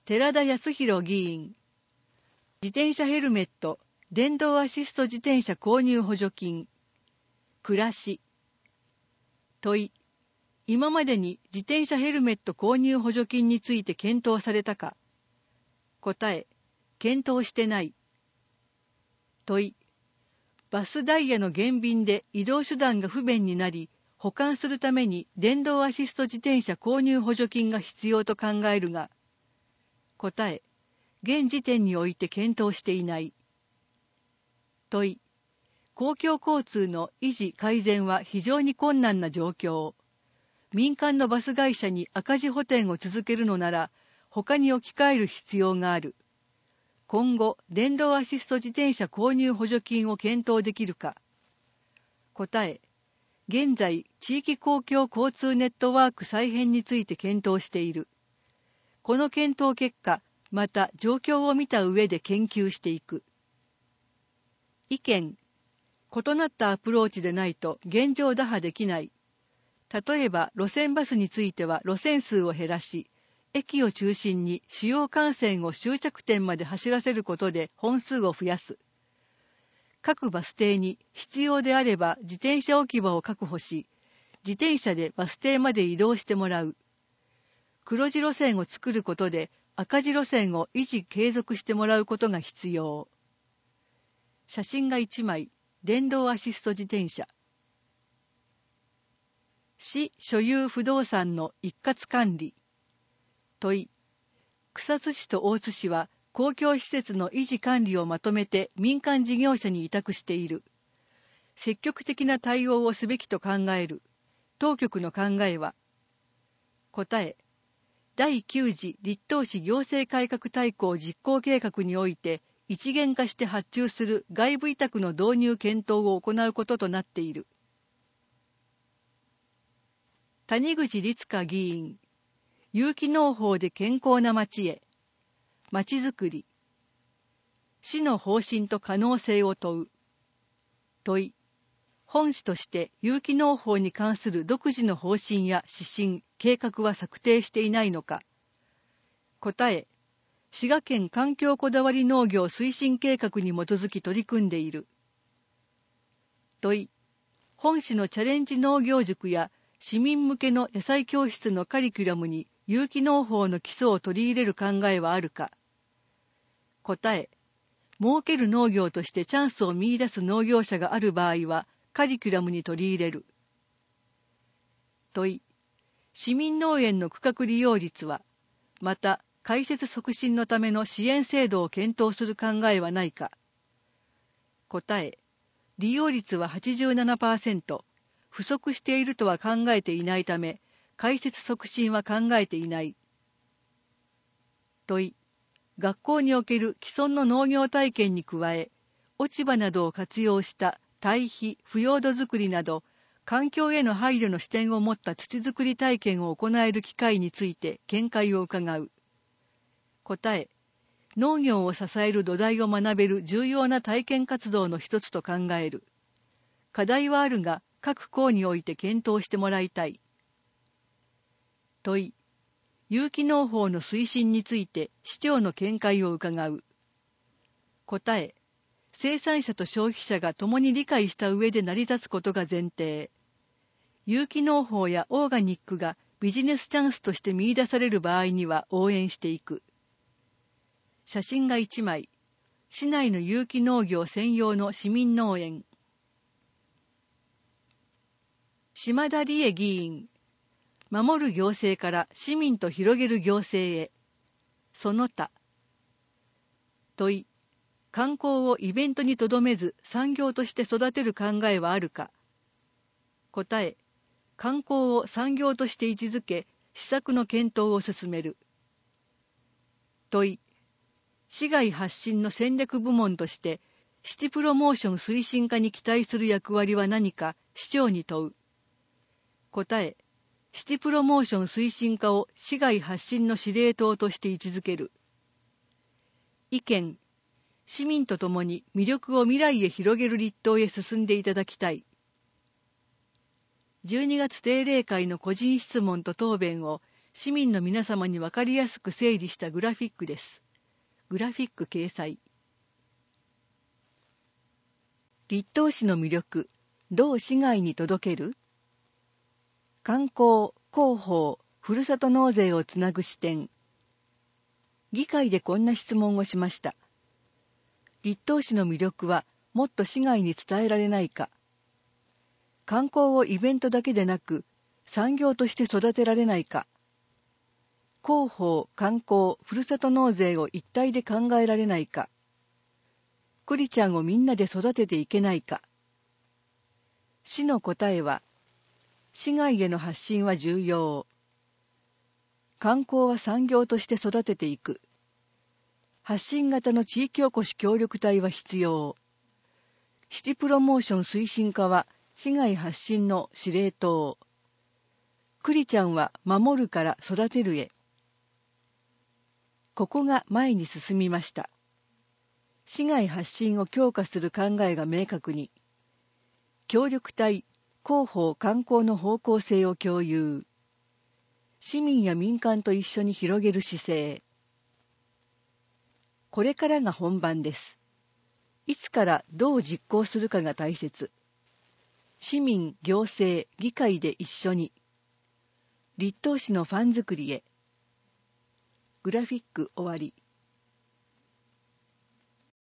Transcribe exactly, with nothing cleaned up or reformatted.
寺田康弘議員。自転車ヘルメット、電動アシスト自転車購入補助金。暮らし。問い。今までに自転車ヘルメット購入補助金について検討されたか。答え。検討してない。問い。バスダイヤの減便で移動手段が不便になり、補完するために電動アシスト自転車購入補助金が必要と考えるが。答え。現時点において検討していない。問い。公共交通の維持改善は非常に困難な状況。民間のバス会社に赤字補填を続けるのなら、他に置き換える必要がある。今後、電動アシスト自転車購入補助金を検討できるか。答え。現在、地域公共交通ネットワーク再編について検討している。この検討結果、また状況を見た上で研究していく。意見。異なったアプローチでないと現状打破できない。例えば路線バスについては路線数を減らし、駅を中心に主要幹線を終着点まで走らせることで本数を増やす。各バス停に必要であれば自転車置き場を確保し、自転車でバス停まで移動してもらう。黒字路線を作ることで赤字路線を維持継続してもらうことが必要。写真がいちまい、電動アシスト自転車。市所有不動産の一括管理。問い。草津市と大津市は公共施設の維持管理をまとめて民間事業者に委託している。積極的な対応をすべきと考える。当局の考えは。答え。だいきゅう次立東市行政改革大綱実行計画において一元化して発注する外部委託の導入検討を行うこととなっている。谷口律香議員。有機農法で健康な町へ。町づくり。市の方針と可能性を問う。問い。本市として有機農法に関する独自の方針や指針、計画は策定していないのか。答え。滋賀県環境こだわり農業推進計画に基づき取り組んでいる。問い。本市のチャレンジ農業塾や市民向けの野菜教室のカリキュラムに有機農法の基礎を取り入れる考えはあるか。答え。儲ける農業としてチャンスを見出す農業者がある場合はカリキュラムに取り入れる。問い。市民農園の区画利用率は、また開設促進のための支援制度を検討する考えはないか。答え。利用率は はちじゅうななパーセント、不足しているとは考えていないため、開設促進は考えていない。問い。学校における既存の農業体験に加え、落ち葉などを活用した堆肥、腐葉土作りなど、環境への配慮の視点を持った土作り体験を行える機会について見解を伺う。答え。農業を支える土台を学べる重要な体験活動の一つと考える。課題はあるが、各校において検討してもらいたい。問い。有機農法の推進について市長の見解を伺う。答え。生産者と消費者が共に理解した上で成り立つことが前提。有機農法やオーガニックがビジネスチャンスとして見出される場合には応援していく。写真がいちまい。市内の有機農業専用の市民農園。島田理恵議員。守る行政から市民と広げる行政へ。その他。問い。観光をイベントにとどめず産業として育てる考えはあるか。答え。観光を産業として位置づけ、施策の検討を進める。問い。市外発信の戦略部門として、シティプロモーション推進化に期待する役割は何か市長に問う。答え。シティプロモーション推進化を市外発信の司令塔として位置づける。意見。市民と共に魅力を未来へ広げる立党へ進んでいただきたい。じゅうにがつ定例会の個人質問と答弁を市民の皆様に分かりやすく整理したグラフィックです。グラフィック掲載。立東市の魅力、どう市外に届ける？観光、広報、ふるさと納税をつなぐ視点。議会でこんな質問をしました。立東市の魅力はもっと市外に伝えられないか。観光をイベントだけでなく産業として育てられないか。広報、観光、ふるさと納税を一体で考えられないか。栗ちゃんをみんなで育てていけないか。市の答えは、市外への発信は重要。観光は産業として育てていく。発信型の地域おこし協力隊は必要。シティプロモーション推進課は市外発信の司令塔。栗ちゃんは守るから育てるへ。ここが前に進みました。市外発信を強化する考えが明確に。協力隊、広報観光の方向性を共有。市民や民間と一緒に広げる姿勢。これからが本番です。いつからどう実行するかが大切。市民、行政、議会で一緒に。立東市のファン作りへ。グラフィック終わり。